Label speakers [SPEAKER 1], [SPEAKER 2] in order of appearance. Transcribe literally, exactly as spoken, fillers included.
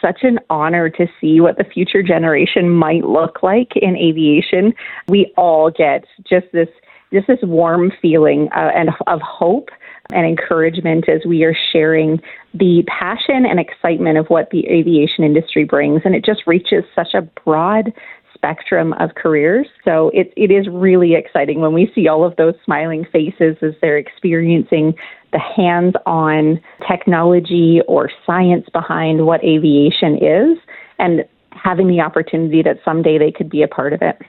[SPEAKER 1] such an honor to see what the future generation might look like in aviation. We all get just this just this warm feeling uh, and of hope and encouragement as we are sharing the passion and excitement of what the aviation industry brings. And it just reaches such a broad spectrum of careers. So it, it is really exciting when we see all of those smiling faces as they're experiencing the hands-on technology or science behind what aviation is and having the opportunity that someday they could be a part of it.